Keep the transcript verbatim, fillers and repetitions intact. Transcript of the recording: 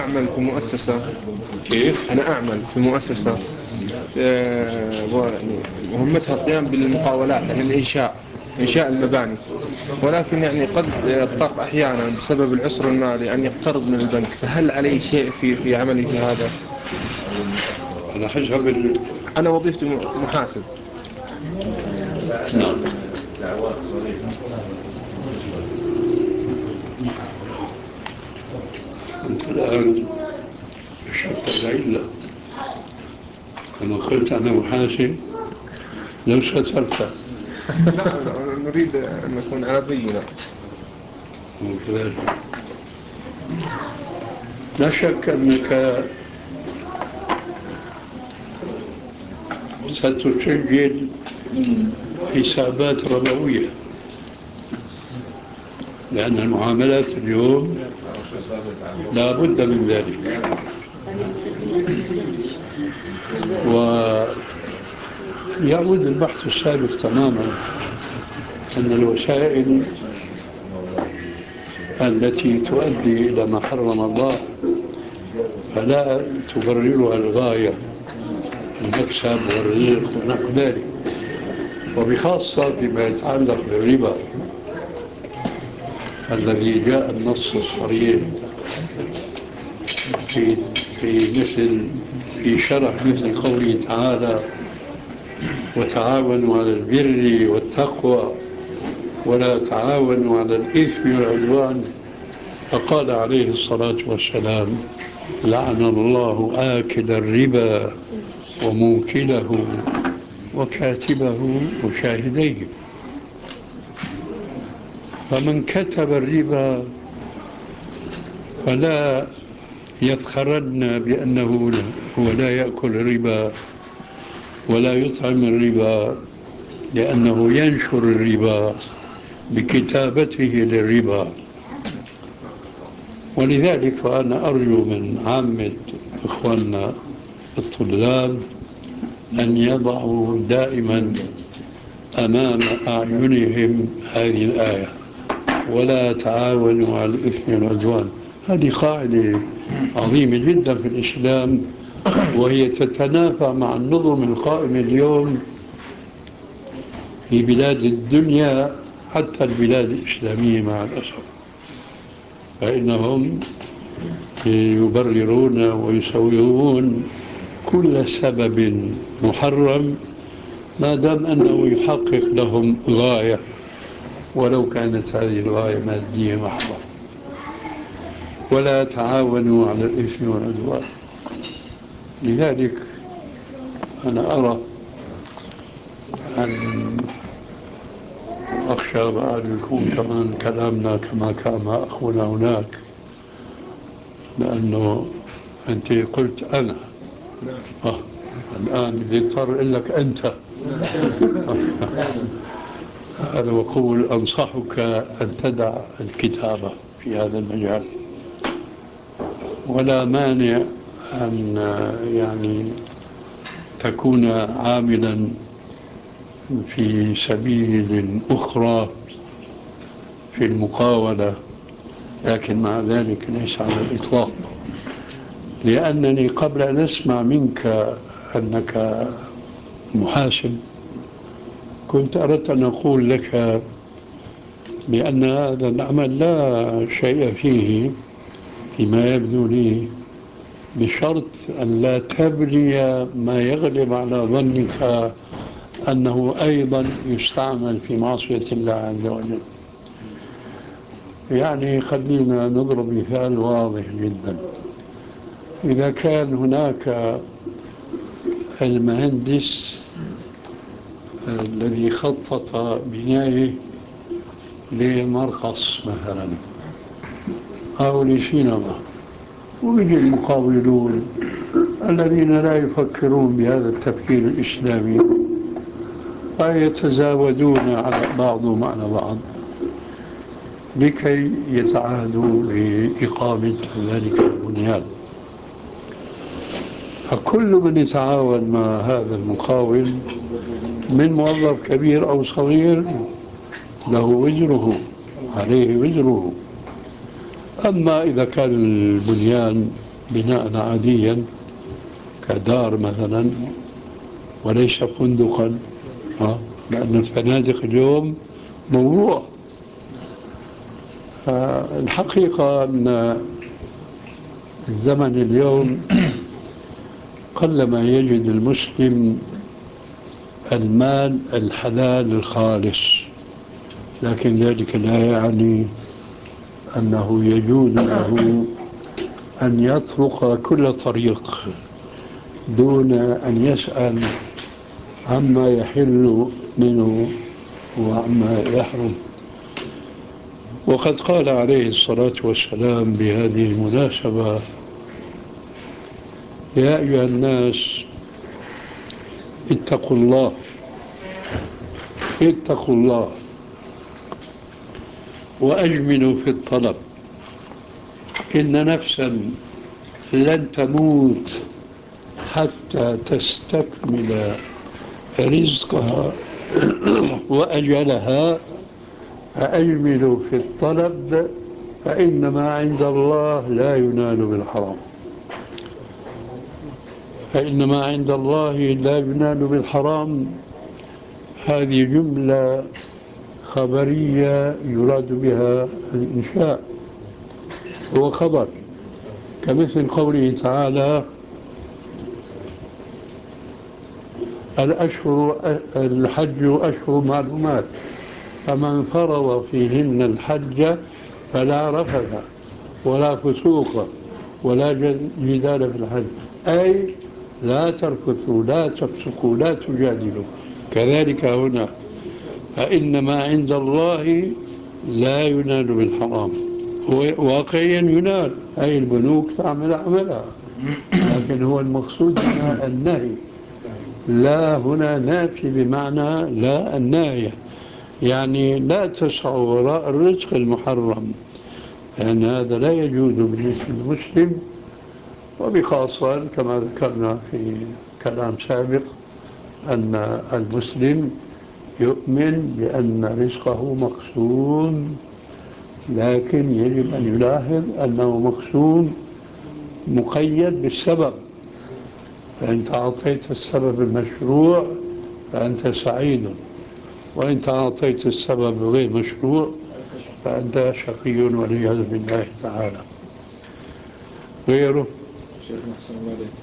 أعمل في مؤسسة. كيف؟ أنا أعمل في مؤسسة آه، يعني مهمتها القيام بالمقاولات، يعني الإنشاء إنشاء المباني، ولكن يعني قد يضطر أحيانا بسبب العسر المالي أن يقترض من البنك، فهل علي شيء في في عملي في هذا؟ على حسب ال... أنا وظيفتي محاسب. نعم. أنت الآن شفت العلة لما قلت أنا محاسب لو سترت. لا، نريد أن نكون على بينة. وكذلك لا شك أنك ستسجل حسابات ربوية، لأن المعاملات اليوم لا بد من ذلك. ويعود البحث السابق تماما أن الوسائل التي تؤدي إلى ما حرم الله فلا تبررها الغاية، المكسب والرزق ونحو ذلك، وبخاصة فيما يتعلق بالربا الذي جاء النص الصريح في في مثل في شرح مثل قوله تعالى: وتعاونوا على البر والتقوى ولا تعاونوا على الإثم والعدوان. فقال عليه الصلاة والسلام: لعن الله آكل الربا وموكله وكاتبه وشاهديه. فمن كتب الربا فلا يفخرن بأنه هو لا يأكل الربا ولا يطعم الربا، لأنه ينشر الربا بكتابته للربا. ولذلك فأنا أرجو من عامة إخواننا الطلاب أن يضعوا دائما أمام أعينهم هذه الآية: ولا تعاونوا على الإثم والعدوان. هذه قاعدة عظيمة جدا في الإسلام، وهي تتنافى مع النظم القائمة اليوم في بلاد الدنيا، حتى البلاد الإسلامية مع الأسف، فإنهم يبررون ويسوغون كل سبب محرم ما دام أنه يحقق لهم غاية، ولو كانت هذه الغاية مادية محضة. ولا تعاونوا على الإثم والعدوان. لذلك أنا أرى أن أخشى بعد يكون كمان كلامنا كما كان أخونا هناك، لأنه أنت قلت أنا آه. الآن بيضطر لك أنت. أنا بقول أنصحك أن تدع الكتابة في هذا المجال، ولا مانع أن يعني تكون عاملا في سبيل أخرى في المقاولة، لكن مع ذلك ليس على الإطلاق. لأنني قبل أن أسمع منك أنك محاسب كنت أردت أن أقول لك بأن هذا العمل لا شيء فيه فيما يبدو لي، بشرط أن لا تبني ما يغلب على ظنك أنه أيضا يستعمل في معصية الله عز وجل. يعني خلينا نضرب مثال واضح جدا. إذا كان هناك المهندس الذي خطط بنائه لمرقص مثلا أو لسينما، ويجي المقاولون الذين لا يفكرون بهذا التفكير الإسلامي فيتزاودون على بعضهم على بعض لكي يتعهدوا بإقامة ذلك البنيان. فكل من يتعاون مع هذا المقاول من موظف كبير أو صغير له وزره، عليه وزره. أما إذا كان البنيان بناء عاديا كدار مثلا وليس فندقا، ها؟ لأن الفنادق اليوم موضوع. الحقيقة أن الزمن اليوم قلما يجد المسلم المال الحلال الخالص، لكن ذلك لا يعني أنه يجوز له أن يطرق كل طريق دون أن يسأل عما يحل منه وعما يحرم. وقد قال عليه الصلاة والسلام بهذه المناسبة: يا أيها الناس اتقوا الله اتقوا الله وأجملوا في الطلب، إن نفسا لن تموت حتى تستكمل رزقها وأجلها، فأجملوا في الطلب فإن ما عند الله لا ينال بالحرام. فإن ما عند الله لا ينال بالحرام، هذه جملة خبرية يراد بها الإنشاء، هو خبر، كمثل قوله تعالى: الأشهر الحج أشهر معلومات، فمن فرض فيهن الحج فلا رفث ولا فسوق ولا جدال في الحج، أي لا ترفثوا لا تفسقوا لا تجادلوا. كذلك هنا، فإن ما عند الله لا ينال بالحرام، واقعيا ينال، أي البنوك تعمل عملها، لكن هو المقصود هنا النهي، لا هنا نافي بمعنى لا الناهية، يعني لا تسعوا وراء الرزق المحرم، لأن هذا لا يجوز بالنسبة للمسلم، وبخاصة كما ذكرنا في كلام سابق أن المسلم يؤمن بأن رزقه مقسوم، لكن يجب أن يلاحظ أنه مقسوم مقيد بالسبب، فإن أعطيت السبب المشروع فأنت سعيد، وإن أعطيت السبب غير مشروع فأنت شقي والعياذ بالله تعالى. غيره. شيخ محسن الله عليك.